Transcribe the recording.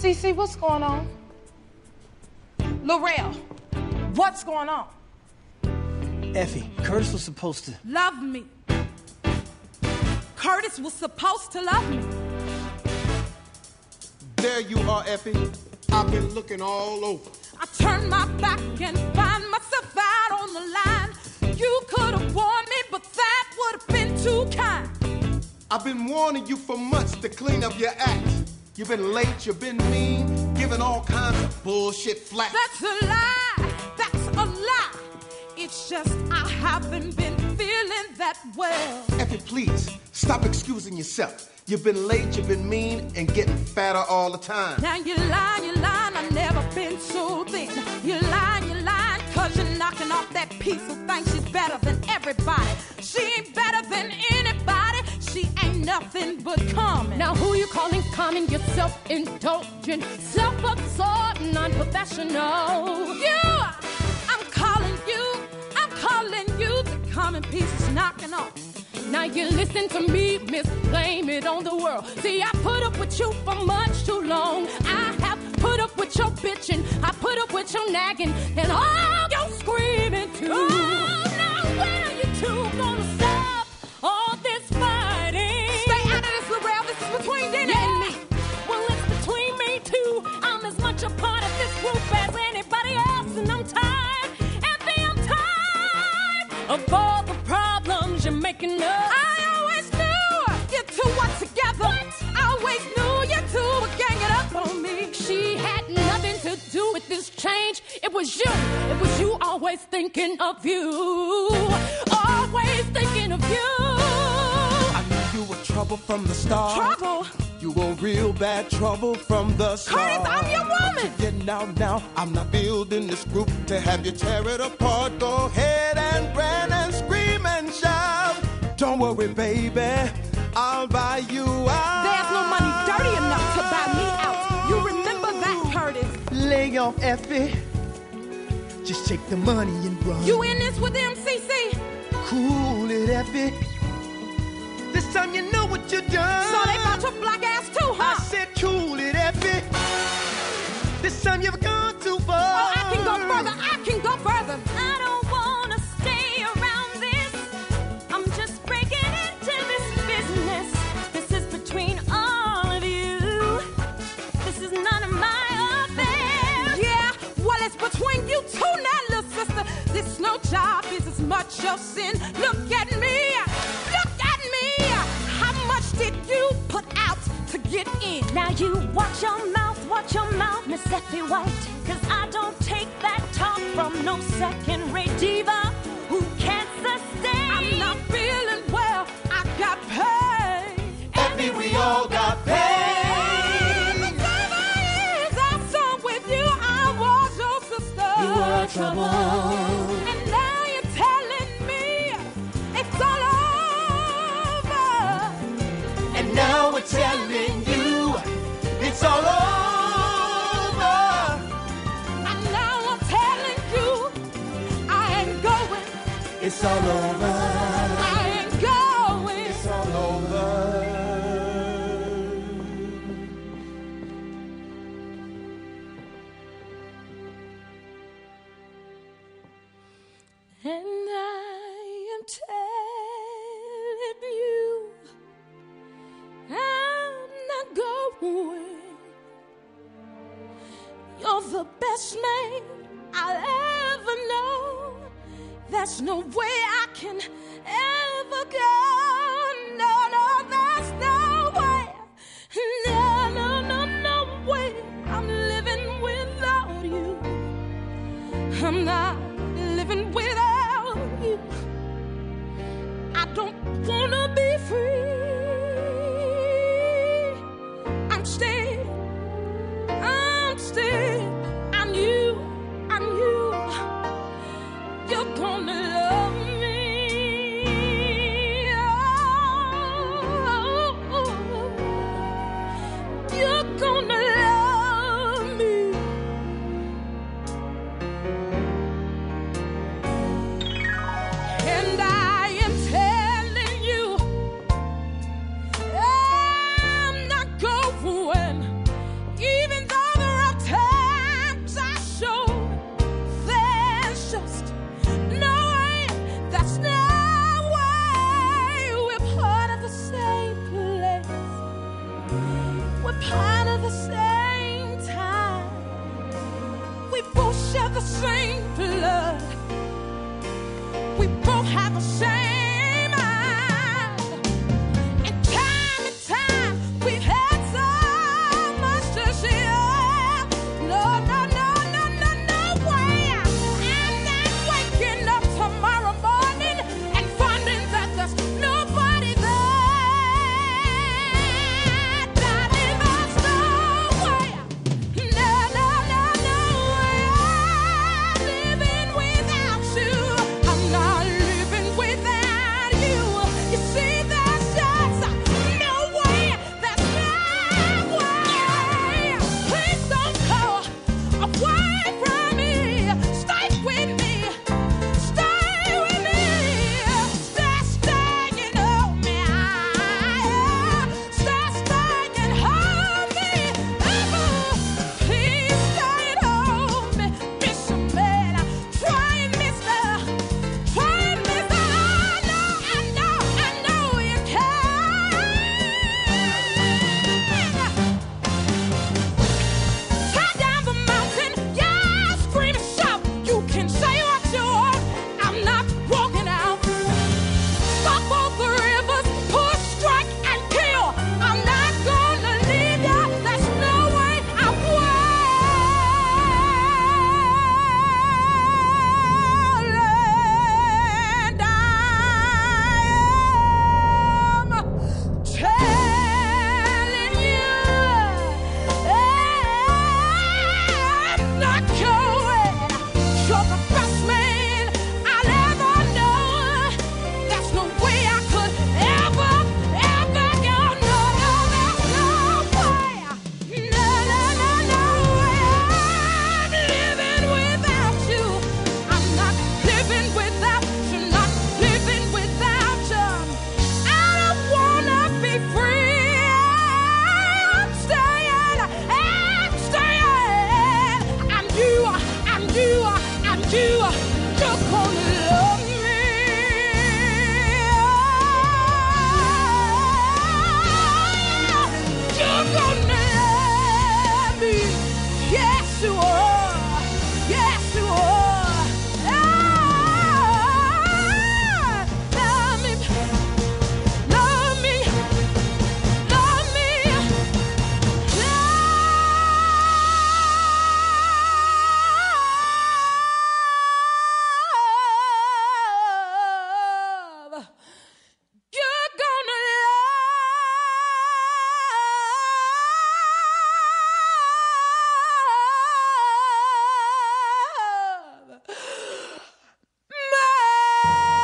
Cece, what's going on? Laurel, what's going on? Effie, Curtis was supposed to... Love me. Curtis was supposed to love me. There you are, Effie. I've been looking all over. I turned my back and find myself out on the line. You could have warned me, but that would have been too kind. I've been warning you for months to clean up your act. You've been late, you've been mean, giving all kinds of bullshit flack. That's a lie. That's a lie. It's just I haven't been feeling that well. Effie, please, stop excusing yourself. You've been late, you've been mean, and getting fatter all the time. Now you're lying, I've never been so thin. You're lying, cause you're knocking off that piece who thinks she's better than everybody. She ain't better than anybody. She ain't nothing but common. Now who you calling common? You're self-indulgent, self-absorbed, non-professional. I'm calling you the common pieces knocking off. Now you listen to me, miss, blame it on the world. See, I put up with you for much too long. I have put up with your bitching, I put up with your nagging, and all your screaming too. Oh, now when are you two gonna stop all this fighting? Stay out of this, Laurel, this is between Dina and me. Well, it's between me too. I'm as much a part of this group as anybody else, and I'm tired, Effie, I'm tired of all the problems you're making up. I always knew you two were together. What? I always knew you two were ganging up on me. She had nothing to do with this change. It was you always thinking of you. Always thinking of you. I knew you were trouble from the start. Trouble? You were real bad trouble from the start. Curtis, I'm your woman. Getting out now, I'm not building this group to have you tear it apart. Go ahead and rant and scream and shout. Don't worry, baby, I'll buy you out. There's no money dirty enough to buy me out. You remember that, Curtis? Lay off, Effie. Just take the money and run. You in this with MCC? Cool it, Effie. This time you know what you done. So they bought your black ass too, huh? I said cool it, Effie. This time you've gone too far. Oh, I can go further. I don't wanna stay around this. I'm just breaking into this business. This is between all of you. This is none of my affair. Yeah, well, it's between you two now, little sister. This no job is as much your sin. Look at me. How much did you put out to get in? Now you watch your mouth, Miss Effie White. Cause I don't take that talk from no second-rate diva who can't sustain. I'm not feeling well, I got pain. Effie, we all got pain. The 7 years I sung with you, I was your sister. You were trouble. And now you're telling me it's all over. And now we're telling you it's all over. And now I'm telling you I ain't going. It's all over. I ain't going. It's all over. And I am telling you I'm not going. You're the best man I'll ever know. There's no way I can ever go. No, there's no way. No way. I'm living without you. I'm not living without you. I don't wanna be free. I'm staying. I'm you. You're gonna love me. Oh. Hey!